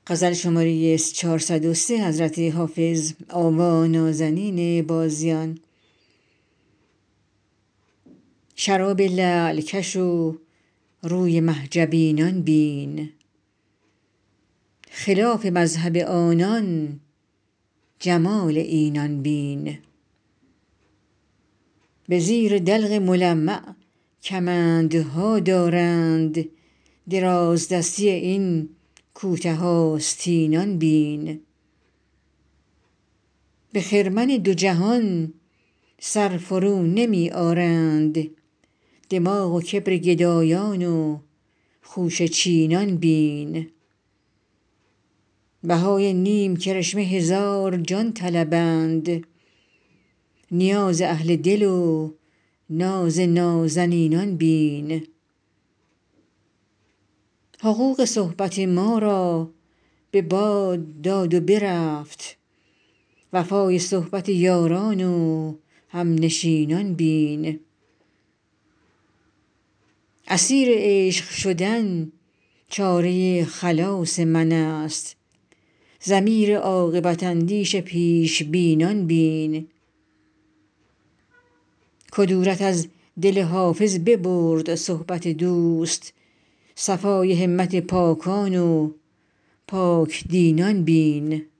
شراب لعل کش و روی مه جبینان بین خلاف مذهب آنان جمال اینان بین به زیر دلق ملمع کمندها دارند درازدستی این کوته آستینان بین به خرمن دو جهان سر فرو نمی آرند دماغ و کبر گدایان و خوشه چینان بین بهای نیم کرشمه هزار جان طلبند نیاز اهل دل و ناز نازنینان بین حقوق صحبت ما را به باد داد و برفت وفای صحبت یاران و همنشینان بین اسیر عشق شدن چاره خلاص من است ضمیر عاقبت اندیش پیش بینان بین کدورت از دل حافظ ببرد صحبت دوست صفای همت پاکان و پاک دینان بین